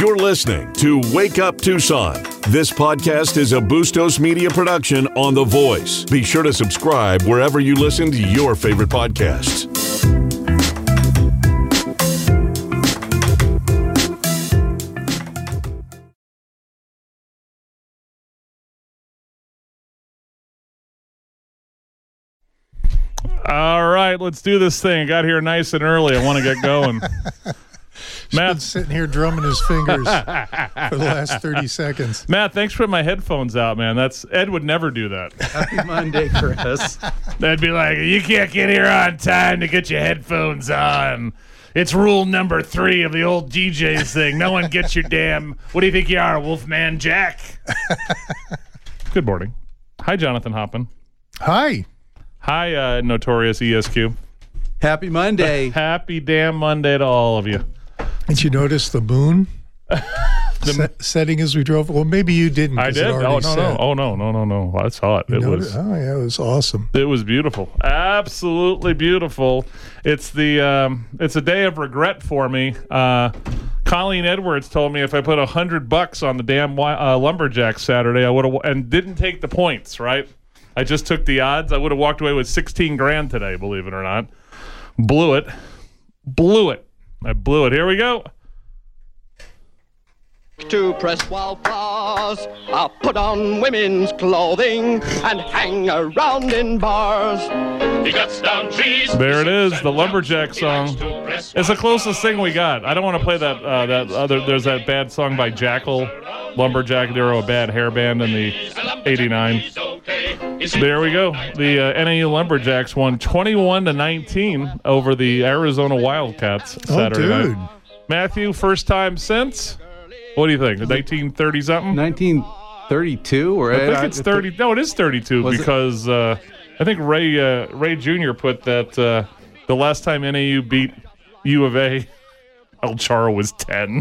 You're listening to Wake Up Tucson. This podcast is a Bustos Media production on The Voice. Be sure to subscribe wherever you listen to your favorite podcasts. All right, let's do this thing. I got here nice and early. I want to get going. Matt's sitting here drumming his fingers for the last 30 seconds. Matt, thanks for putting my headphones out, man. Ed would never do that. Happy Monday, Chris. They'd be like, you can't get here on time to get your headphones on. It's rule number 3 of the old DJs thing. No one gets your damn, what do you think you are, Wolfman Jack? Good morning. Hi, Jonathan Hoppin. Hi. Hi, Notorious ESQ. Happy Monday. Happy damn Monday to all of you. Did you notice the moon setting as we drove? Well, maybe you didn't. I did. No. I saw it. It was awesome. It was beautiful. Absolutely beautiful. It's a day of regret for me. Colleen Edwards told me if I put $100 on the damn Lumberjacks Saturday, I would have, and didn't take the points, right? I just took the odds. I would have walked away with $16,000 today, believe it or not. Blew it. I blew it. Here we go. To press wildflowers, I'll put on women's clothing and hang around in bars. He cuts down trees. There it is, the Lumberjack song. It's the closest thing we got. I don't want to play that other. There's that bad song by Jackal, Lumberjack. They were a bad hair band in the '89. There we go. The NAU Lumberjacks won 21-19 over the Arizona Wildcats Saturday night. Matthew, first time since? What do you think? 1930 something? 1932 or I think it's 30. No, it is 32 because I think Ray Jr. put that the last time NAU beat U of A, El Charo was 10.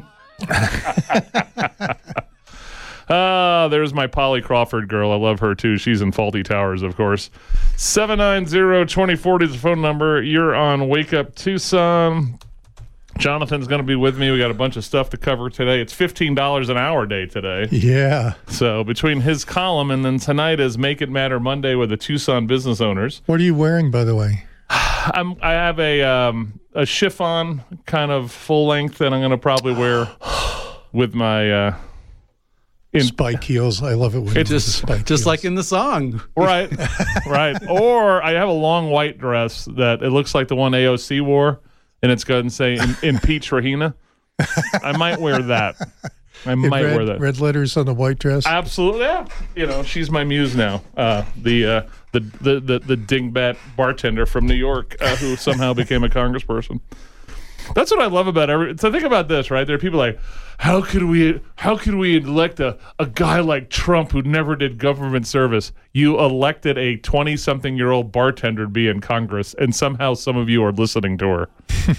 There's my Polly Crawford girl. I love her too. She's in Faulty Towers, of course. 790-2040 is the phone number. You're on Wake Up Tucson. Jonathan's going to be with me. We got a bunch of stuff to cover today. It's $15 an hour day today. Yeah. So between his column and then tonight is Make It Matter Monday with the Tucson business owners. What are you wearing, by the way? I have a chiffon kind of full length that I'm going to probably wear with my spike heels. I love it when it's just like in the song. Right. Or I have a long white dress that it looks like the one AOC wore. And it's going to say impeach Rahina. I might wear that. Wear that. Red letters on the white dress. Absolutely. Yeah. You know, she's my muse now. The dingbat bartender from New York who somehow became a congressperson. That's what I love about so think about this, right? There are people like, how could we elect a guy like Trump who never did government service? You elected a 20-something-year-old bartender to be in Congress, and somehow some of you are listening to her.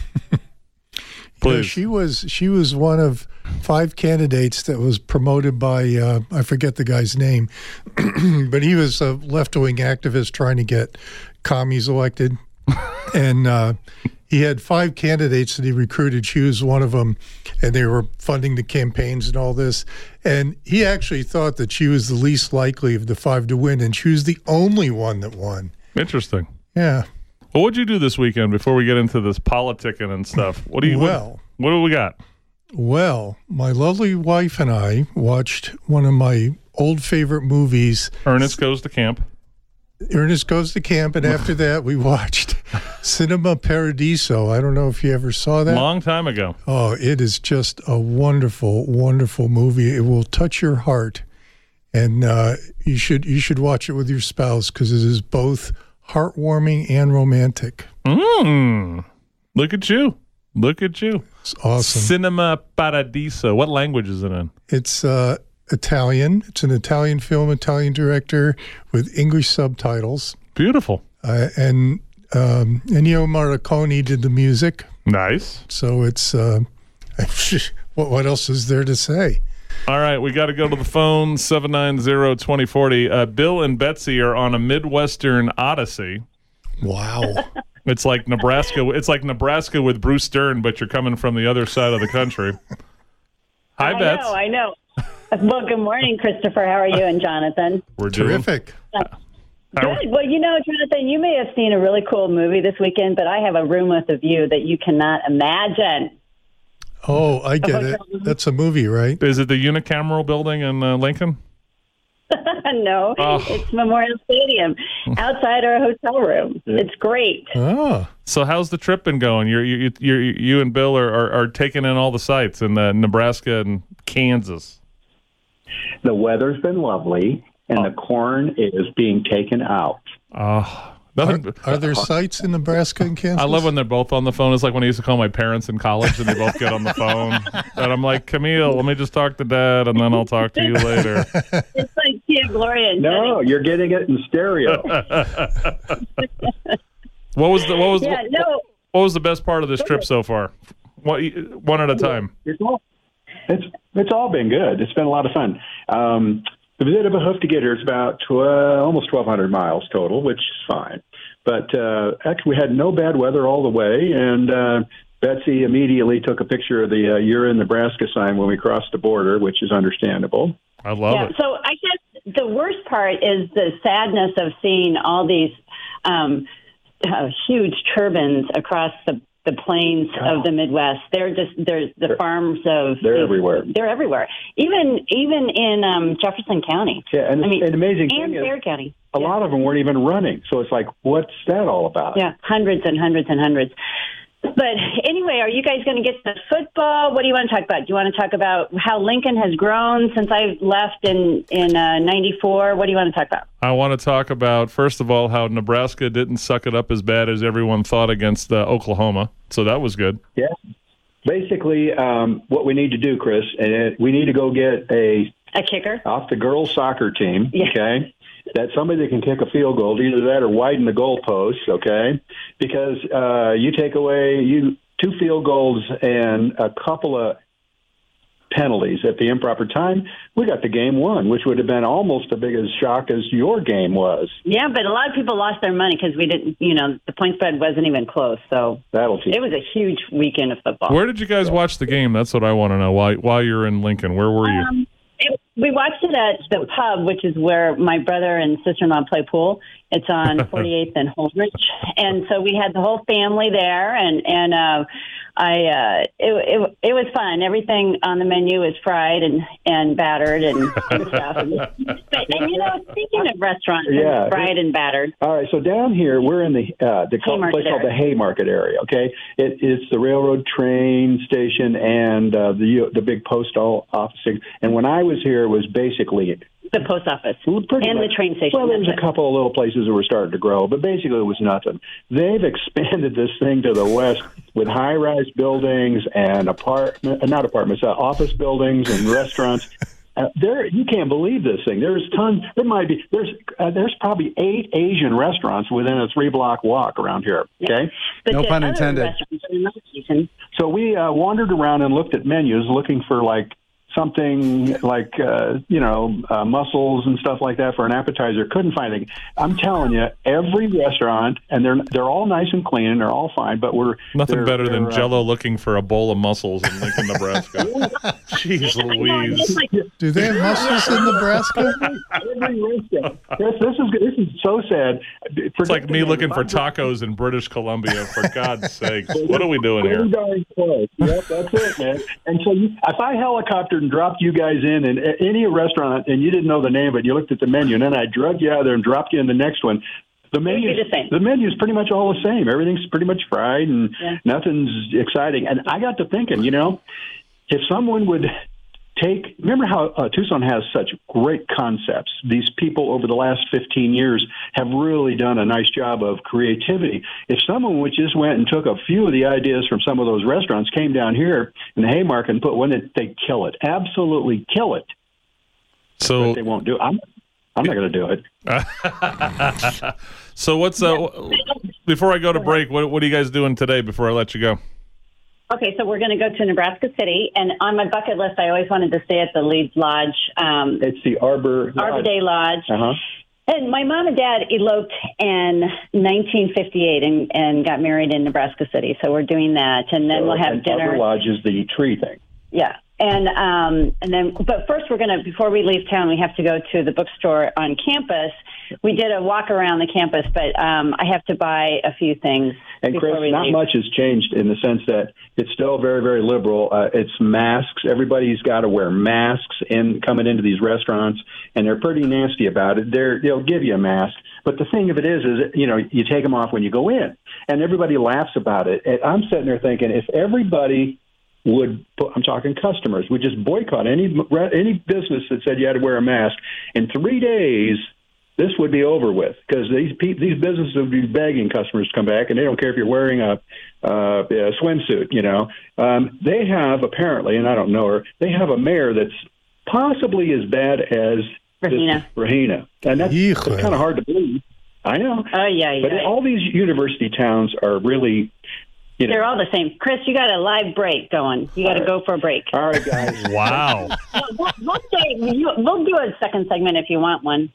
Please. You know, she was one of 5 candidates that was promoted by I forget the guy's name, but he was a left-wing activist trying to get commies elected, and he had 5 candidates that he recruited. She was one of them, and they were funding the campaigns and all this. And he actually thought that she was the least likely of the 5 to win, and she was the only one that won. Interesting. Yeah. Well, what'd you do this weekend before we get into this politicking and stuff? What do we got? Well, my lovely wife and I watched one of my old favorite movies. Ernest Goes to Camp. Ernest Goes to Camp, and after that, we watched Cinema Paradiso. I don't know if you ever saw that. Long time ago. Oh, it is just a wonderful, wonderful movie. It will touch your heart, and you should watch it with your spouse because it is both heartwarming and romantic. Look at you. It's awesome. Cinema Paradiso. What language is it in? It's Italian. It's an Italian film, Italian director with English subtitles. Beautiful. And Ennio Morricone did the music. Nice. So it's what else is there to say? All right, we got to go to the phone, 790-2040. Bill and Betsy are on a Midwestern odyssey. Wow. It's like Nebraska. It's like Nebraska with Bruce Stern, but you're coming from the other side of the country. Hi, Beth. I know. Well, good morning, Christopher. How are you and Jonathan? We're doing Terrific. Good. Well, Jonathan, you may have seen a really cool movie this weekend, but I have a room with a view that you cannot imagine. Oh, I get it. That's a movie, right? Is it the unicameral building in Lincoln? No, It's Memorial Stadium outside our hotel room. It's great. Oh. So how's the trip been going? You and Bill are taking in all the sites in Nebraska and Kansas. The weather's been lovely, and the corn is being taken out. Are there sites in Nebraska and Kansas? I love when they're both on the phone. It's like when I used to call my parents in college and they both get on the phone. And I'm like, Camille, let me just talk to Dad and then I'll talk to you later. It's like Tia Gloria. And No, you're getting it in stereo. What was the best part of this trip so far? One at a time. It's all been good. It's been a lot of fun. It was a bit of a hoof to get here. It's about almost 1,200 miles total, which is fine. But actually, we had no bad weather all the way, and Betsy immediately took a picture of the "You're in Nebraska" sign when we crossed the border, which is understandable. I love it. So I guess the worst part is the sadness of seeing all these huge turbines across the plains of the Midwest. They're the farms of. They're everywhere. They're everywhere. Even in Jefferson County. Yeah, and an amazing and thing Bexar is County. a lot of them weren't even running. So it's like, what's that all about? Yeah, hundreds and hundreds and hundreds. But anyway, are you guys going to get to football? What do you want to talk about? Do you want to talk about how Lincoln has grown since I left in 94? What do you want to talk about? I want to talk about, first of all, how Nebraska didn't suck it up as bad as everyone thought against Oklahoma. So that was good. Yeah. Basically, what we need to do, Chris, we need to go get a kicker off the girls' soccer team, yeah. Okay? That somebody that can kick a field goal, either that or widen the goalposts, okay? Because you take away 2 field goals and a couple of penalties at the improper time, we got the game won, which would have been almost as big a shock as your game was. Yeah, but a lot of people lost their money because we didn't, the point spread wasn't even close. So it was a huge weekend of football. Where did you guys watch the game? That's what I want to know. While you're in Lincoln, where were you? We watched it at the pub, which is where my brother and sister-in-law play pool. It's on 48th and Holdridge, and so we had the whole family there, and it was fun. Everything on the menu was fried and battered and stuff. And speaking of restaurants, fried and battered. All right, so down here we're in the place called the Haymarket area. Okay, it's the railroad train station and the big post office. And when I was here, it was basically the post office and the train station. Well, there's a couple of little places that were starting to grow, but basically it was nothing. They've expanded this thing to the west with high-rise buildings and office buildings and restaurants. You can't believe this thing. There's tons. There's probably 8 Asian restaurants within a 3-block walk around here. Okay, but no pun intended. So we wandered around and looked at menus, looking for something like mussels and stuff like that for an appetizer. Couldn't find anything. I'm telling you, every restaurant, and they're all nice and clean and they're all fine, but nothing better than Jell-O looking for a bowl of mussels in Lincoln, Nebraska. Jeez Louise. Do they have mussels in Nebraska? Every restaurant. This is so sad. It's like me looking for tacos in British Columbia. For God's sakes, what are we doing here? Yep, that's it, man. And so if I helicoptered and dropped you guys in any restaurant and you didn't know the name of it, you looked at the menu, and then I drugged you out of there and dropped you in the next one. The menu is pretty much all the same. Everything's pretty much fried and nothing's exciting. And I got to thinking, if someone would remember how Tucson has such great concepts. These people over the last 15 years have really done a nice job of creativity. If someone just went and took a few of the ideas from some of those restaurants, came down here in the Haymarket and put one in, they'd kill it. Absolutely kill it. So but they won't do it. I'm not going to do it. So what's before I go to break, what are you guys doing today before I let you go? Okay, so we're going to go to Nebraska City, and on my bucket list, I always wanted to stay at the Leeds Lodge. It's the Arbor Day Lodge. Uh-huh. And my mom and dad eloped in 1958 and got married in Nebraska City, so we're doing that, and then we'll have dinner. Arbor Lodge is the tree thing. Yeah, And then, but first before we leave town, we have to go to the bookstore on campus. We did a walk around the campus, but I have to buy a few things. And Chris, not much has changed in the sense that it's still very, very liberal. It's masks. Everybody's got to wear masks coming into these restaurants, and they're pretty nasty about it. They'll give you a mask. But the thing of it is you take them off when you go in, and everybody laughs about it. And I'm sitting there thinking, if everybody I'm talking customers, would just boycott any business that said you had to wear a mask, in 3 days, this would be over with, because these businesses would be begging customers to come back, and they don't care if you're wearing a swimsuit. They have apparently, and I don't know her, they have a mayor that's possibly as bad as Rahina, and that's kind of hard to believe. I know. Oh yeah. But all these university towns are really. They're all the same. Chris, you got a live break going. You got to go for a break. All right, guys. Wow. We'll do a second segment if you want one.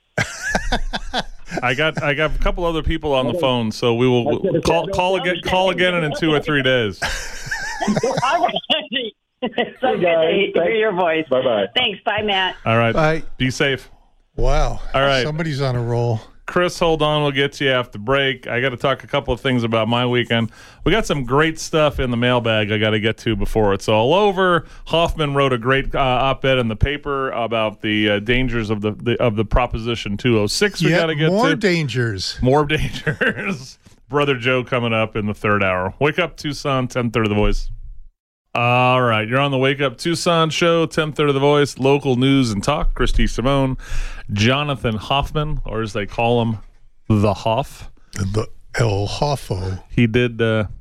I got a couple other people on the phone, so we will call again in 2 or 3 days. All right. So good to hear your voice. Bye-bye. Thanks. Bye, Matt. All right. Bye. Be safe. Wow. All right. Somebody's on a roll. Chris, hold on. We'll get to you after break. I got to talk a couple of things about my weekend. We got some great stuff in the mailbag I got to get to before it's all over. Hoffman wrote a great op-ed in the paper about the dangers of the Proposition 206. We got to get more to dangers. More dangers. Brother Joe coming up in the third hour. Wake Up Tucson, 10:30 The Voice. All right, you're on the Wake Up Tucson show, 10:30 The Voice, local news and talk. Christy Simone, Jonathan Hoffman, or as they call him, the Hoff. The El Hoffo. He did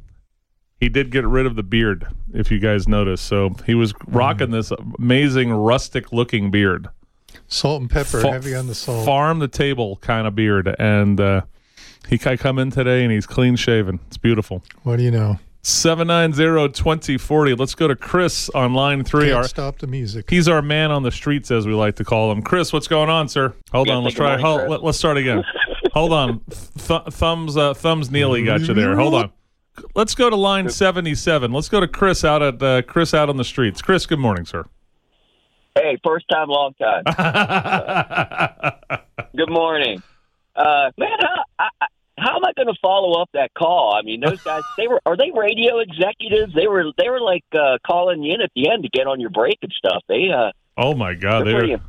get rid of the beard, if you guys noticed. So he was rocking this amazing rustic-looking beard. Salt and pepper, heavy on the salt. Farm to table kind of beard. And he come in today, and he's clean-shaven. It's beautiful. What do you know? 790-2040. Let's go to Chris on line 3. Can't stop the music. He's our man on the streets, as we like to call him. Chris, what's going on, sir? Hold on. Let's try. Let's start again. Hold on. Thumbs Neely got you there. Hold on. Let's go to line 77. Let's go to Chris out on the streets. Chris, good morning, sir. Hey, first time, long time. Good morning. Man, how am I going to follow up that call? I mean, those guys, are they radio executives? They were like calling you in at the end to get on your break and stuff. Oh my God,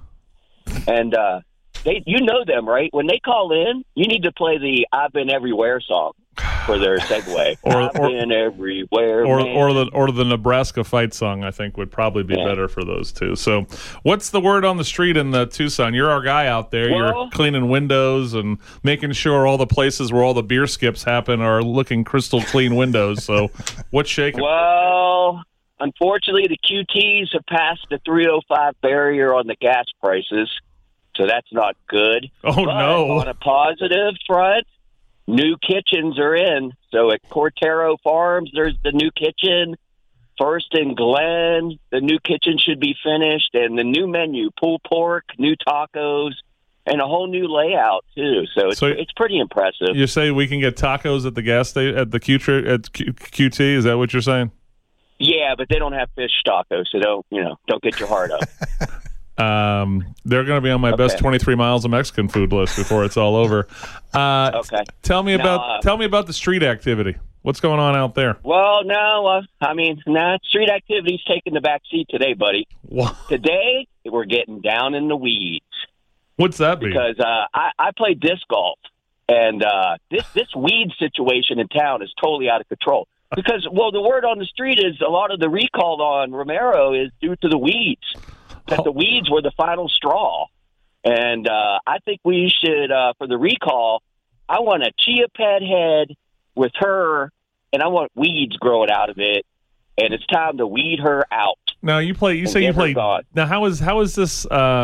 you know them, right? When they call in, you need to play the "I've Been Everywhere" song for their segue. I've been everywhere, or the Nebraska fight song. I think would probably be better for those two. So, what's the word on the street in Tucson? You're our guy out there. You're cleaning windows and making sure all the places where all the beer skips happen are looking crystal clean windows. So, what's shaking? Well, unfortunately, the QTs have passed the 305 barrier on the gas prices, so that's not good. Oh, but no! On a positive front, new kitchens are in. So at Cortero Farms, there's the new kitchen. First and Glen, the new kitchen should be finished. And the new menu, pulled pork, new tacos, and a whole new layout, too. So it's pretty impressive. You say we can get tacos at the gas station, at the QT? Is that what you're saying? Yeah, but they don't have fish tacos, so don't get your heart up. They're going to be on my best 23 miles of Mexican food list before it's all over. Okay. Tell me about the street activity. What's going on out there? Well, no, street activity's taking the back seat today, buddy. What? Today, we're getting down in the weeds. What's that mean? Because I play disc golf, and this weed situation in town is totally out of control. Because, the word on the street is a lot of the recall on Romero is due to the weeds. That the weeds were the final straw. And I think we should, for the recall, I want a chia pet head with her, and I want weeds growing out of it, and it's time to weed her out. Now you play. Now how is this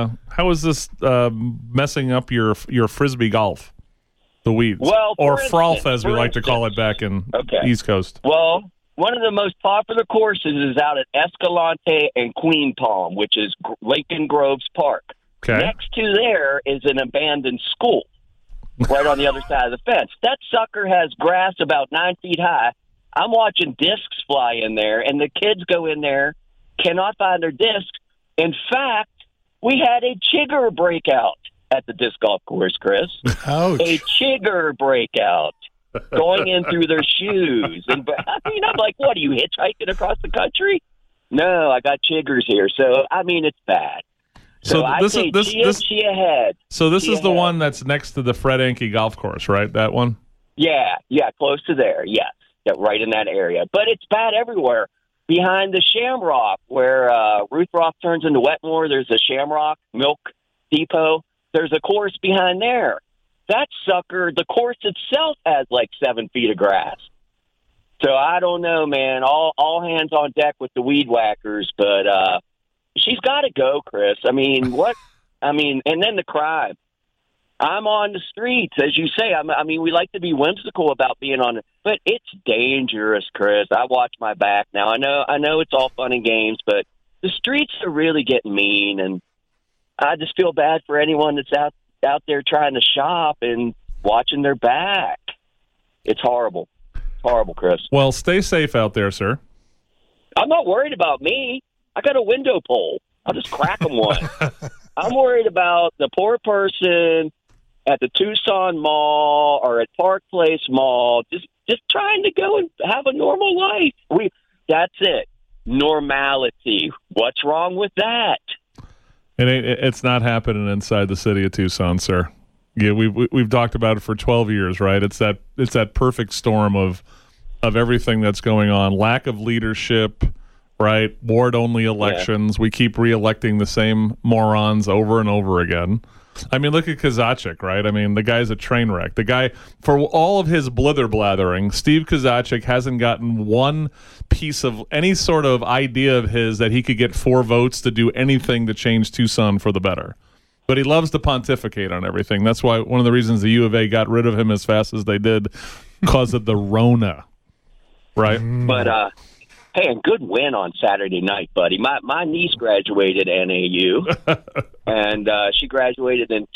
messing up your frisbee golf? The weeds, or frolf as we like to call it back in East Coast. Well, one of the most popular courses is out at Escalante and Queen Palm, which is Lincoln Groves Park. Okay. Next to there is an abandoned school right on the other side of the fence. That sucker has grass about 9 feet high. I'm watching discs fly in there, and the kids go in there cannot find their discs. In fact, we had a chigger breakout at the disc golf course, Chris. Ouch. A chigger breakout going in through their shoes. And I mean, I'm like, what, are you hitchhiking across the country? No, I got chiggers here. So, I mean, it's bad. So this ahead. So this is the one that's next to the Fred Anke golf course, right? That one? Yeah, close to there, yes. Yeah, right in that area. But it's bad everywhere. Behind the Shamrock, where Ruth Roth turns into Wetmore, there's a Shamrock Milk Depot. There's a course behind there. That sucker, the course itself has like 7 feet of grass. So I don't know, man. All hands on deck with the weed whackers, but she's got to go, Chris. I mean, what? I mean, and then the crime. I'm on the streets, as you say. I mean, we like to be whimsical about being on it, but it's dangerous, Chris. I watch my back now. I know it's all fun and games, but the streets are really getting mean, and I just feel bad for anyone that's out there trying to shop and watching their back. It's horrible. It's horrible, Chris. Well, stay safe out there, sir. I'm not worried about me. I got a window pole. I'll just crack them one. I'm worried about the poor person at the Tucson Mall or at Park Place Mall, just trying to go and have a normal life. That's it. Normality. What's wrong with that? It's not happening inside the city of Tucson, sir. Yeah, we've talked about it for 12 years, right? It's that perfect storm of everything that's going on. Lack of leadership, right? Ward-only elections. Yeah. We keep re-electing the same morons over and over again. I mean, look at Kozaczek, right? I mean, the guy's a train wreck. The guy, for all of his blither-blathering, Steve Kozaczek hasn't gotten one piece of any sort of idea of his that he could get 4 votes to do anything to change Tucson for the better. But he loves to pontificate on everything. That's why one of the reasons the U of A got rid of him as fast as they did, because of the Rona, right? But, hey, a good win on Saturday night, buddy. My niece graduated NAU, and she graduated in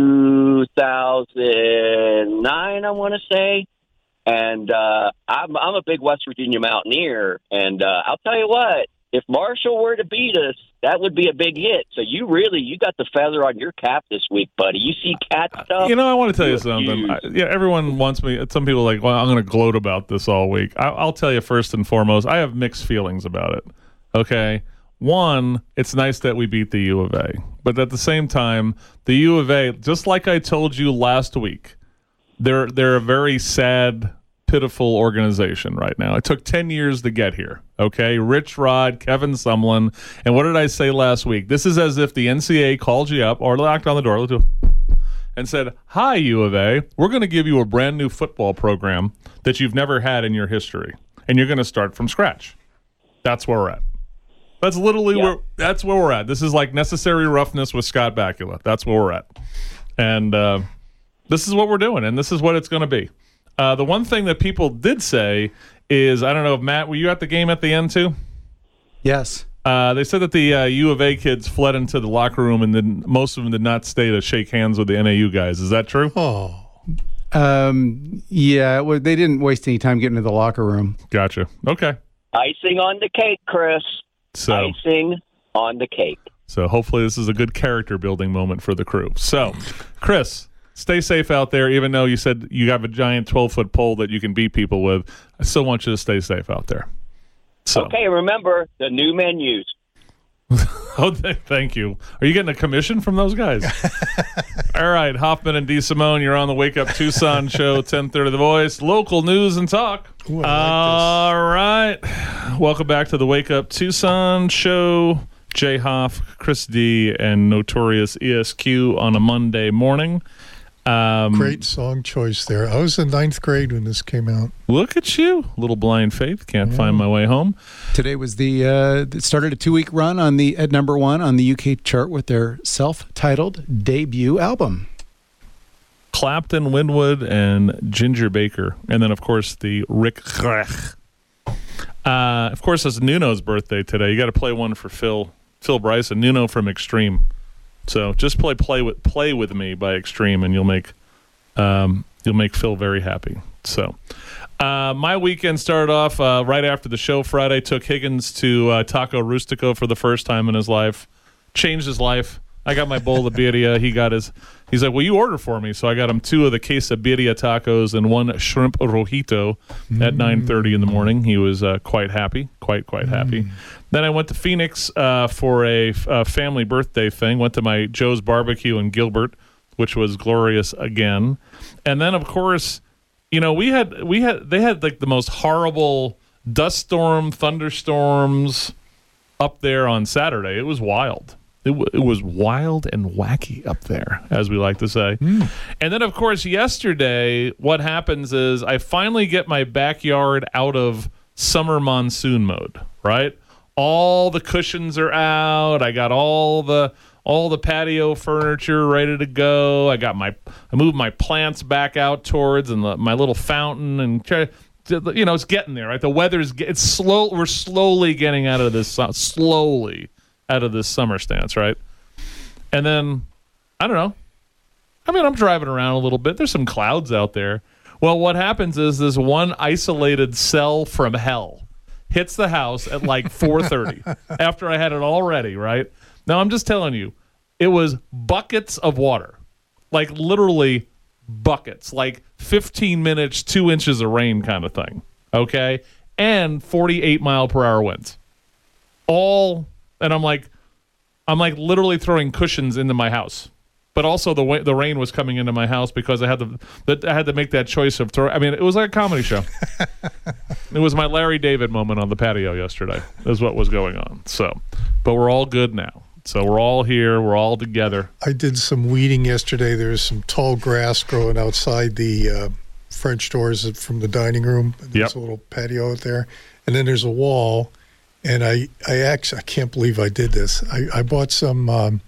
2009, I want to say. And I'm a big West Virginia Mountaineer, and I'll tell you what, if Marshall were to beat us, that would be a big hit. So you got the feather on your cap this week, buddy. You see cat stuff? You know, I want to tell you something. Everyone wants me. Some people are like, well, I'm going to gloat about this all week. I'll tell you first and foremost, I have mixed feelings about it. Okay? One, it's nice that we beat the U of A. But at the same time, the U of A, just like I told you last week, they're a very sad, pitiful organization right now. It took 10 years to get here. Okay, Rich Rod, Kevin Sumlin, and what did I say last week? This is as if the NCAA called you up or knocked on the door and said, "Hi, U of A, we're going to give you a brand new football program that you've never had in your history, and you're going to start from scratch." That's where we're at. That's literally that's where we're at. This is like Necessary Roughness with Scott Bakula. That's where we're at, and this is what we're doing, and this is what it's going to be. The one thing that people did say is, I don't know if Matt, were you at the game at the end too? Yes. They said that the U of A kids fled into the locker room, and then most of them did not stay to shake hands with the NAU guys. Is that true? Oh. Yeah, well, they didn't waste any time getting to the locker room. Gotcha. Okay. Icing on the cake, Chris. Icing on the cake. So hopefully this is a good character building moment for the crew. So, Chris, stay safe out there, even though you said you have a giant 12-foot pole that you can beat people with. I still want you to stay safe out there. So. Okay, remember the new menus. Oh, thank you. Are you getting a commission from those guys? All right, Hoffman and DeSimone, you're on the Wake Up Tucson show, 10:30 The Voice, local news and talk. Ooh, All right. Welcome back to the Wake Up Tucson show. Jay Hoff, Chris D, and Notorious ESQ on a Monday morning. Great song choice there. I was in 9th grade when this came out. Look at you. Little Blind Faith. Can't find my way home. Today was it started a 2-week run at #1 on the UK chart with their self-titled debut album. Clapton, Winwood, and Ginger Baker. And then, of course, the Rick Grech. Of course, it's Nuno's birthday today. You got to play one for Phil Bryson. Nuno from Extreme. So just play with me by Extreme, and you'll make Phil very happy. So My weekend started off right after the show Friday. Took Higgins to Taco Rustico for the first time in his life. Changed his life. I got my bowl of birria. He's like, well, you order for me. So I got him 2 of the quesabirria tacos and 1 shrimp rojito at 9:30 in the morning. He was quite happy, quite happy. Then I went to Phoenix for a family birthday thing. Went to my Joe's Barbecue in Gilbert, which was glorious again. And then, of course, they had like the most horrible dust storm, thunderstorms up there on Saturday. It was wild. It was wild and wacky up there, as we like to say. And then, of course, yesterday, what happens is I finally get my backyard out of summer monsoon mode, right? All the cushions are out. I got all the patio furniture ready to go. I moved my plants back out towards and my little fountain, and it's getting there, right? The weather's slow. We're slowly getting out of this summer stance, right? And then, I don't know. I mean, I'm driving around a little bit. There's some clouds out there. Well, what happens is this one isolated cell from hell hits the house at like 4:30 after I had it all ready, right? Now, I'm just telling you, it was buckets of water, like literally buckets, like 15 minutes, 2 inches of rain kind of thing, okay? And 48-mile-per-hour winds. And I'm like literally throwing cushions into my house, but also the rain was coming into my house because I had to make that choice of throw. I mean, it was like a comedy show. It was my Larry David moment on the patio yesterday. Is what was going on. So, but we're all good now. So we're all here. We're all together. I did some weeding yesterday. There's some tall grass growing outside the French doors from the dining room. There's a little patio out there, and then there's a wall. And I can't believe I did this. I bought some,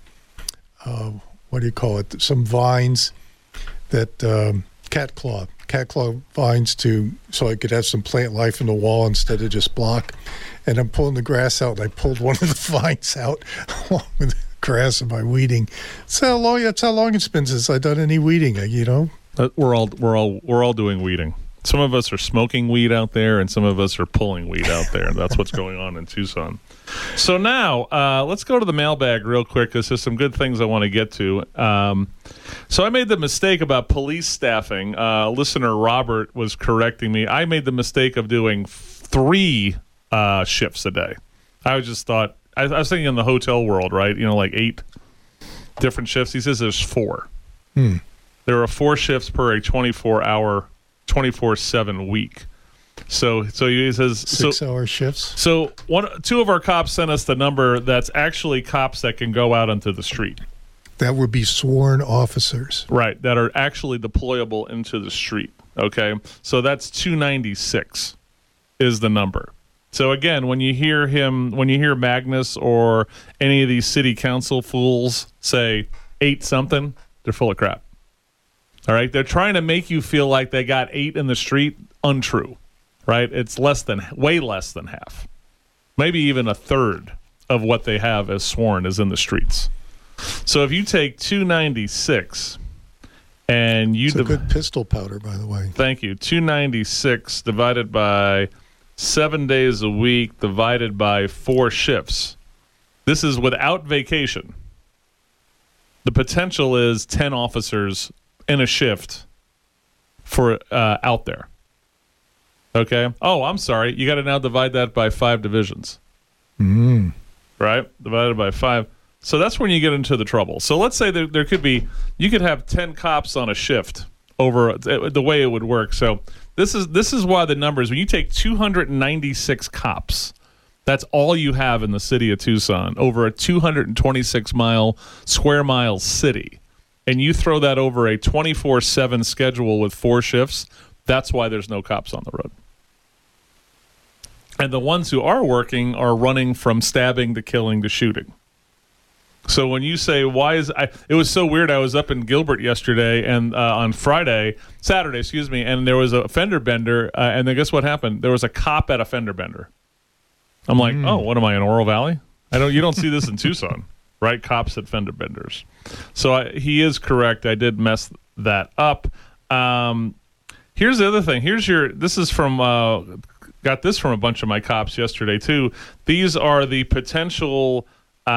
what do you call it? Some vines that, cat claw vines so I could have some plant life in the wall instead of just block. And I'm pulling the grass out, and I pulled one of the vines out along with the grass in my weeding. That's how long it's been since I've done any weeding, We're all doing weeding. Some of us are smoking weed out there, and some of us are pulling weed out there. And that's what's going on in Tucson. So now, let's go to the mailbag real quick, because there's some good things I want to get to. So I made the mistake about police staffing. Listener Robert was correcting me. I made the mistake of doing 3 shifts a day. I just thought, I was thinking in the hotel world, right? Like 8 different shifts. He says there's 4. There are 4 shifts per a 24-hour 24/7 week. So he says 6-hour shifts. So 2 of our cops sent us the number that's actually cops that can go out onto the street. That would be sworn officers. Right, that are actually deployable into the street. Okay? So that's 296 is the number. So again, when you hear Magnus or any of these city council fools say 8 something, they're full of crap. All right, they're trying to make you feel like they got 8 in the street. Untrue, right? It's way less than half, maybe even a third of what they have as sworn is in the streets. So if you take 296 and it's a good pistol powder, by the way. Thank you. 296 divided by 7 days a week divided by 4 shifts. This is without vacation. The potential is 10 officers in a shift for out there. Okay. Oh, I'm sorry. You got to now divide that by 5 divisions. Right? Divided by 5. So that's when you get into the trouble. So let's say there could be, you could have 10 cops on a shift over the way it would work. So this is why the numbers, when you take 296 cops, that's all you have in the city of Tucson over a 226 square mile city. And you throw that over a 24/7 schedule with 4 shifts, that's why there's no cops on the road. And the ones who are working are running from stabbing to killing to shooting. So when you say, it was so weird. I was up in Gilbert yesterday and Saturday, and there was a fender bender. And then guess what happened? There was a cop at a fender bender. I'm like, oh, what am I in Oro Valley? You don't see this in Tucson. Right, cops at fender benders. So he is correct. I did mess that up. Here's the other thing. This is from, got this from a bunch of my cops yesterday too. These are the potential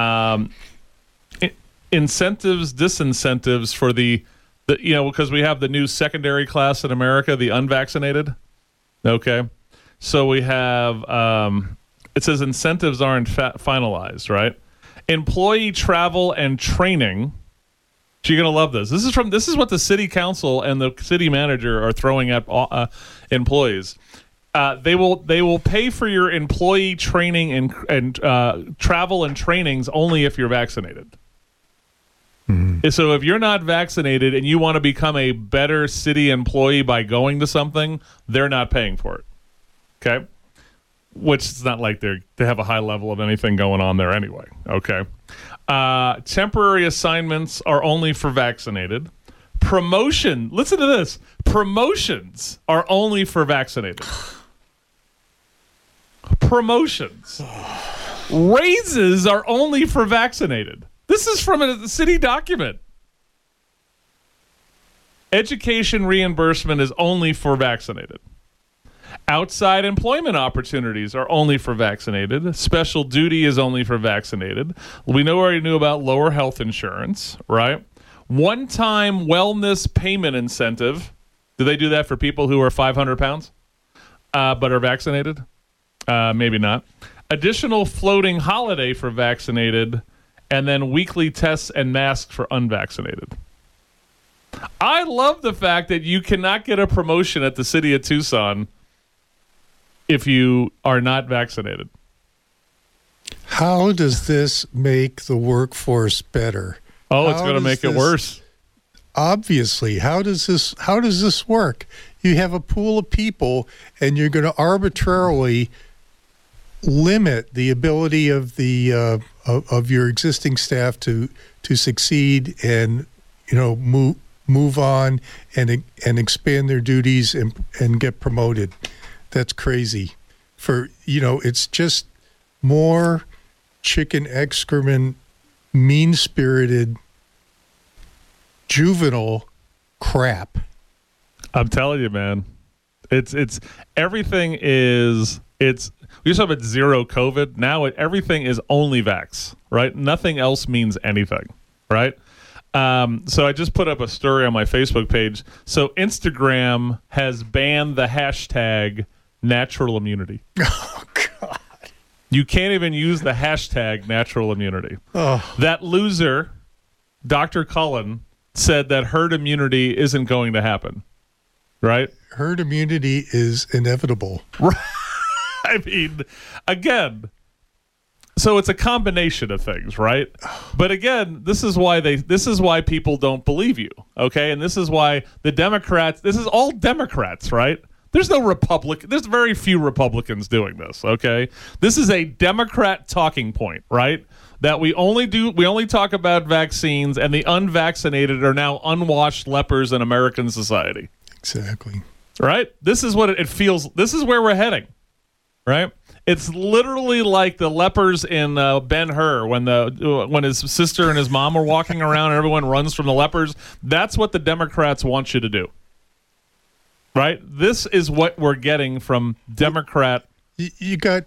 incentives, disincentives for the because we have the new secondary class in America, the unvaccinated. Okay. So we have, it says incentives aren't finalized, right? Employee travel and training. So you're going to love this. This is what the city council and the city manager are throwing at employees. They will pay for your employee training and travel and trainings only if you're vaccinated. Mm-hmm. So if you're not vaccinated and you want to become a better city employee by going to something, they're not paying for it. Okay? Which is not like they have a high level of anything going on there anyway. Okay. Temporary assignments are only for vaccinated. Listen to this. Promotions are only for vaccinated. Promotions. Raises are only for vaccinated. This is from a city document. Education reimbursement is only for vaccinated. Outside employment opportunities are only for vaccinated. Special duty is only for vaccinated. We already knew about lower health insurance, right? One-time wellness payment incentive. Do they do that for people who are 500 pounds but are vaccinated? Maybe not. Additional floating holiday for vaccinated, and then weekly tests and masks for unvaccinated. I love the fact that you cannot get a promotion at the city of Tucson if you are not vaccinated. How does this make the workforce better? Oh, it's going to make it worse. Obviously, how does this work? You have a pool of people, and you're going to arbitrarily limit the ability of the of your existing staff to succeed and move on and expand their duties and get promoted. That's crazy. It's just more chicken excrement, mean-spirited, juvenile crap. I'm telling you, man. It's everything is we used to have it zero COVID. Now everything is only vax, right? Nothing else means anything, right? So I just put up a story on my Facebook page. So Instagram has banned the hashtag natural immunity. Oh, God. You can't even use the hashtag natural immunity. Oh. That loser, Dr. Cullen, said that herd immunity isn't going to happen, right? Herd immunity is inevitable. I mean, again, so it's a combination of things, right? But again, this is why people don't believe you, okay? And this is why the Democrats, this is all Democrats, right? There's no there's very few Republicans doing this, okay? This is a Democrat talking point, right? That we only talk about vaccines, and the unvaccinated are now unwashed lepers in American society. Exactly. Right? This is what it feels. This is where we're heading. Right? It's literally like the lepers in Ben-Hur when his sister and his mom were walking around and everyone runs from the lepers. That's what the Democrats want you to do. Right? This is what we're getting from Democrat. You got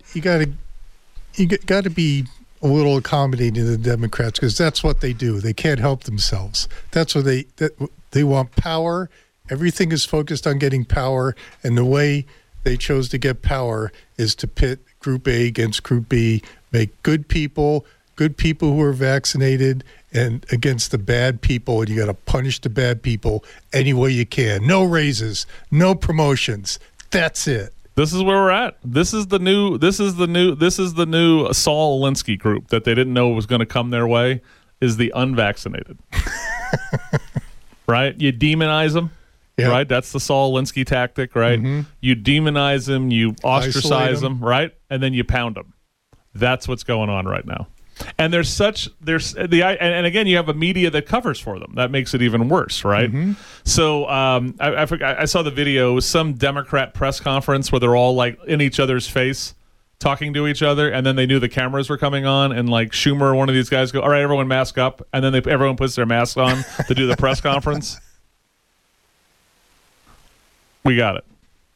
to be a little accommodating to the Democrats, because that's what they do. They can't help themselves. That's what they want power. Everything is focused on getting power, and the way they chose to get power is to pit Group A against Group B, make good people who are vaccinated, and against the bad people, and you got to punish the bad people any way you can. No raises, no promotions. That's it. This is where we're at. This is the new Saul Alinsky group that they didn't know was going to come their way, is the unvaccinated. Right? You demonize them. Yep. Right? That's the Saul Alinsky tactic, right? Mm-hmm. You demonize them, you ostracize them, right? And then you pound them. That's what's going on right now. And and again, you have a media that covers for them. That makes it even worse, right? Mm-hmm. So I saw the video. It was some Democrat press conference where they're all like in each other's face, talking to each other, and then they knew the cameras were coming on, and like Schumer, one of these guys, go, "All right, everyone, mask up," and then everyone puts their mask on to do the press conference. We got it.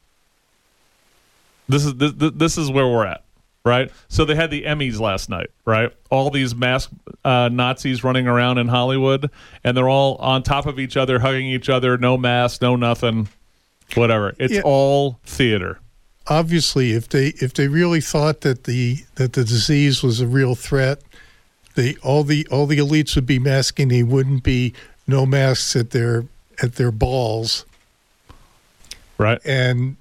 This is where we're at, right? So they had the Emmys last night, right? All these masked Nazis running around in Hollywood, and they're all on top of each other, hugging each other, no mask, no nothing, whatever. It's all theater. Obviously, if they really thought that the disease was a real threat, all the elites would be masking. They wouldn't be no masks at their balls, right? And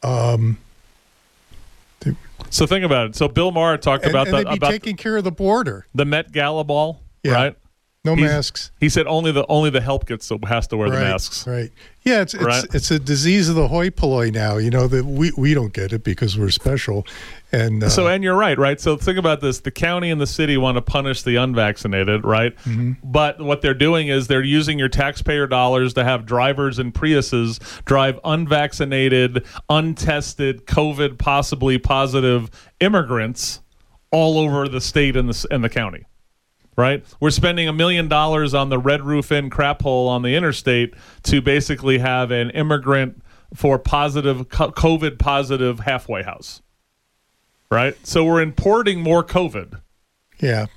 so think about it. So Bill Maher talked about they'd be taking care of the border, the Met Gala ball, right? No masks. He said only the help has to wear the masks. Right. Yeah, it's a disease of the hoi polloi now. You know that we don't get it because we're special. And and you're right. So think about this: the county and the city want to punish the unvaccinated, right? Mm-hmm. But what they're doing is they're using your taxpayer dollars to have drivers in Priuses drive unvaccinated, untested, COVID possibly positive immigrants all over the state and the county. Right, we're spending $1 million on the Red Roof Inn crap hole on the interstate to basically have an immigrant for COVID positive halfway house. Right, so we're importing more COVID. Yeah,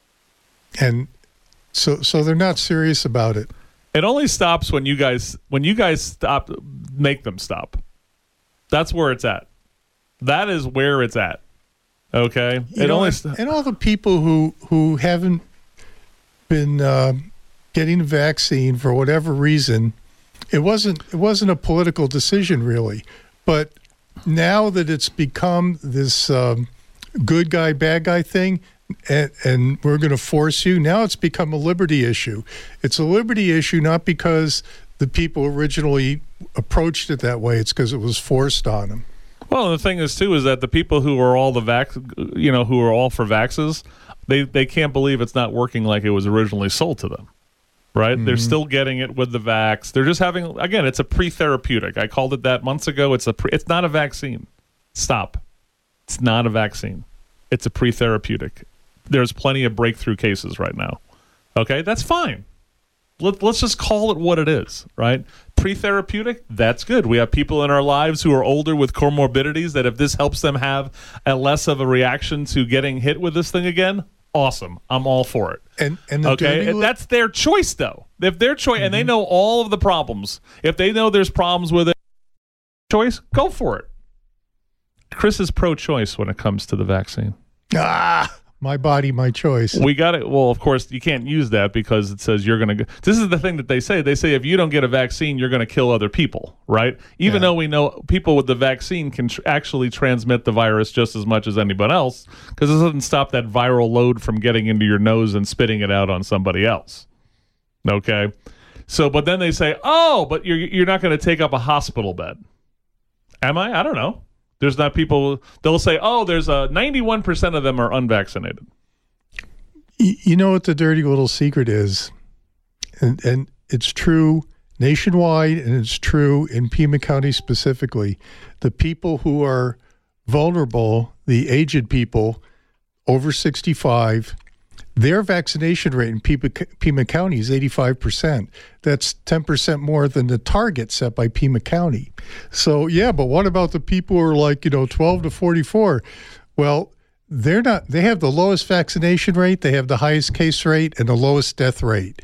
and so they're not serious about it. It only stops when you guys stop, make them stop. That's where it's at. That is where it's at. Okay, and all the people who haven't been getting the vaccine for whatever reason, it wasn't a political decision really, but now that it's become this good guy bad guy thing, and we're going to force you, now it's become a liberty issue. It's a liberty issue not because the people originally approached it that way, it's because it was forced on them. Well, the thing is too is that the people who are all who are all for vaxes, they can't believe it's not working like it was originally sold to them, right? Mm-hmm. They're still getting it with the vax. They're just having, again, it's a pre-therapeutic. I called it that months ago. It's not a vaccine. Stop. It's not a vaccine. It's a pre-therapeutic. There's plenty of breakthrough cases right now. Okay, that's fine. Let's just call it what it is, right? Pre-therapeutic, that's good. We have people in our lives who are older with comorbidities that if this helps them have a less of a reaction to getting hit with this thing again, awesome. I'm all for it. And that's their choice, though. If their choice, and they know all of the problems, if they know there's problems with it, choice, go for it. Chris is pro-choice when it comes to the vaccine. My body, my choice. We got it. Well, of course, you can't use that because it says you're going to. This is the thing that they say. They say if you don't get a vaccine, you're going to kill other people, right? Even though we know people with the vaccine can actually transmit the virus just as much as anybody else, because it doesn't stop that viral load from getting into your nose and spitting it out on somebody else. Okay, so but then they say, but you're not going to take up a hospital bed. Am I? I don't know. There's not people, they'll say, there's 91% of them are unvaccinated. You know what the dirty little secret is? And it's true nationwide, and it's true in Pima County specifically. The people who are vulnerable, the aged people over 65, their vaccination rate in Pima County is 85%. That's 10% more than the target set by Pima County. So, but what about the people who are like, 12 to 44? Well, they're not. They have the lowest vaccination rate, they have the highest case rate, and the lowest death rate.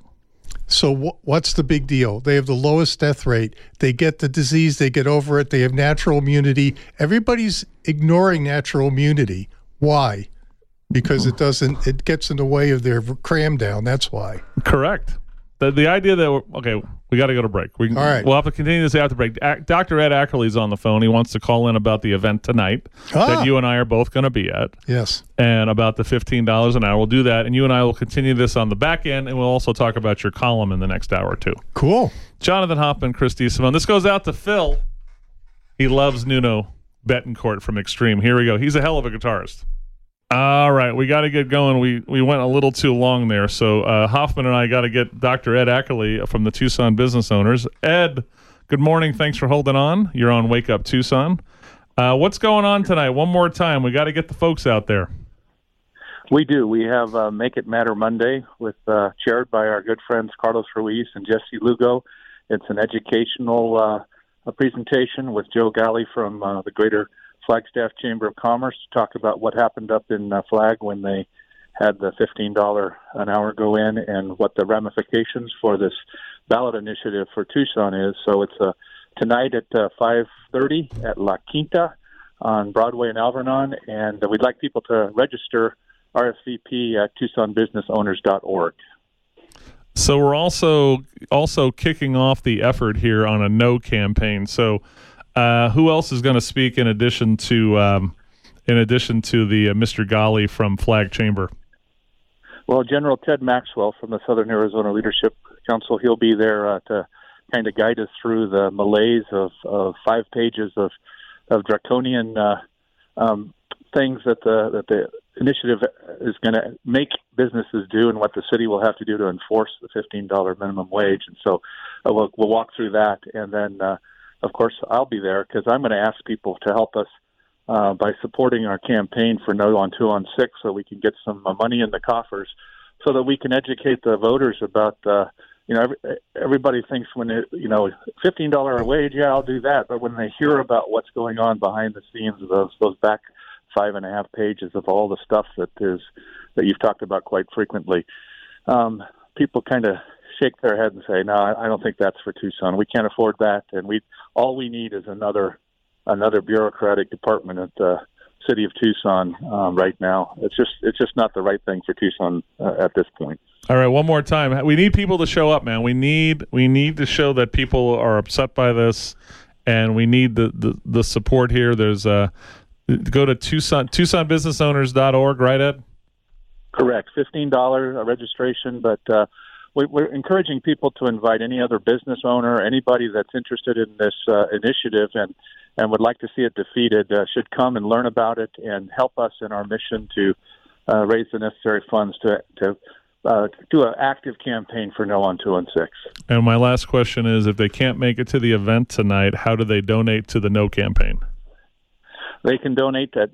So what's the big deal? They have the lowest death rate. They get the disease, they get over it, they have natural immunity. Everybody's ignoring natural immunity. Why? Because it gets in the way of their cram down. That's why. Correct. The idea that we got to go to break. All right. We'll have to continue this after break. Dr. Ed Ackerley's on the phone. He wants to call in about the event tonight that you and I are both going to be at. Yes. And about the $15 an hour. We'll do that, and you and I will continue this on the back end, and we'll also talk about your column in the next hour or two. Cool. Jonathan Hoffman, Christy Simone. This goes out to Phil. He loves Nuno Betancourt from Extreme. Here we go. He's a hell of a guitarist. All right, we got to get going. We went a little too long there, so Hoffman and I got to get Dr. Ed Ackerley from the Tucson Business Owners. Ed, good morning. Thanks for holding on. You're on Wake Up Tucson. What's going on tonight? One more time. We got to get the folks out there. We do. We have Make It Matter Monday chaired by our good friends Carlos Ruiz and Jesse Lugo. It's an educational a presentation with Joe Galley from the Greater Flagstaff Chamber of Commerce to talk about what happened up in Flag when they had the $15 an hour go in and what the ramifications for this ballot initiative for Tucson is. So it's tonight at 5:30 at La Quinta on Broadway in Alvernon, and we'd like people to register RSVP at TucsonBusinessOwners.org. So we're also kicking off the effort here on a no campaign. So who else is going to speak in addition to the Mr. Galley from Flag Chamber? Well, General Ted Maxwell from the Southern Arizona Leadership Council, he'll be there to kind of guide us through the malaise of 5 pages of draconian things that the initiative is going to make businesses do and what the city will have to do to enforce the $15 minimum wage. And so we'll walk through that. And then, of course, I'll be there because I'm going to ask people to help us by supporting our campaign for No on 2 on 6 so we can get some money in the coffers so that we can educate the voters about, everybody thinks when it, $15 a wage, yeah, I'll do that. But when they hear about what's going on behind the scenes of those back 5.5 pages of all the stuff that you've talked about quite frequently, people kind of shake their head and say, no, I don't think that's for Tucson. We can't afford that. And all we need is another bureaucratic department at the city of Tucson right now. It's just not the right thing for Tucson at this point. All right, one more time. We need people to show up, man. We need to show that people are upset by this, and we need the support here. There's go to TucsonBusinessOwners.org, right, Ed? Correct. $15 registration, but we're encouraging people to invite any other business owner, anybody that's interested in this initiative and would like to see it defeated should come and learn about it and help us in our mission to raise the necessary funds to do an active campaign for No on 2 on 6. And my last question is, if they can't make it to the event tonight, how do they donate to the No campaign? They can donate at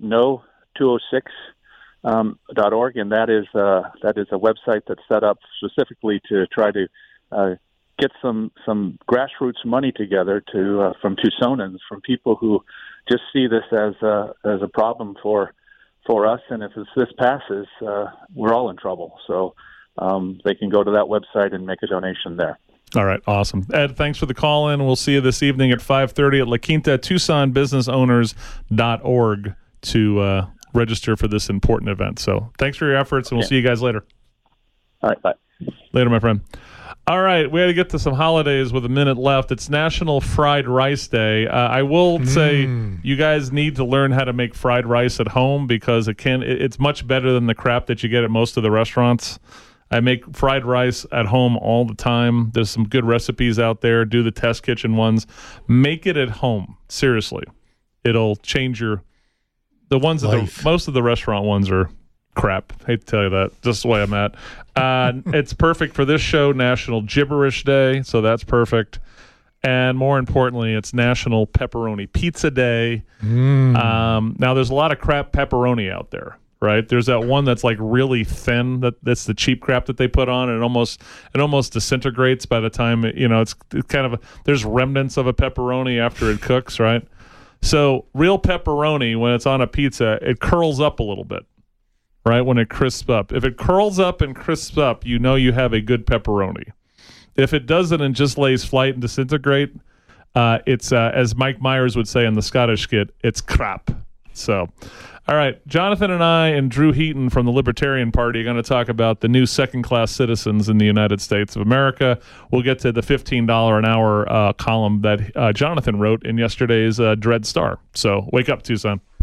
no206.org, and that is a website that's set up specifically to try to get some grassroots money together from Tucsonans, from people who just see this as a problem for us, and if this passes, we're all in trouble. So they can go to that website and make a donation there. All right, awesome. Ed, thanks for the call in. We'll see you this evening at 5:30 at La Quinta, TucsonBusinessOwners.org to register for this important event. So thanks for your efforts, and we'll see you guys later. All right, bye. Later, my friend. All right, we had to get to some holidays with a minute left. It's National Fried Rice Day. I will say you guys need to learn how to make fried rice at home because it's much better than the crap that you get at most of the restaurants. I make fried rice at home all the time. There's some good recipes out there. Do the test kitchen ones. Make it at home. Seriously. It'll change the ones that most of the restaurant ones are crap. Hate to tell you that. Just the way I'm at. It's perfect for this show, National Gibberish Day, so that's perfect. And more importantly, it's National Pepperoni Pizza Day. Now, there's a lot of crap pepperoni out there, right? There's that one that's like really thin. That's the cheap crap that they put on, and it almost disintegrates by the time it's kind of there's remnants of a pepperoni after it cooks, right? So real pepperoni, when it's on a pizza, it curls up a little bit. Right, when it crisps up. If it curls up and crisps up, you know you have a good pepperoni. If it doesn't and just lays flat and disintegrate, it's, as Mike Myers would say in the Scottish skit, it's crap. So, all right, Jonathan and I and Drew Heaton from the Libertarian Party are going to talk about the new second-class citizens in the United States of America. We'll get to the $15 an hour column that Jonathan wrote in yesterday's Dread Star. So, wake up, Tucson.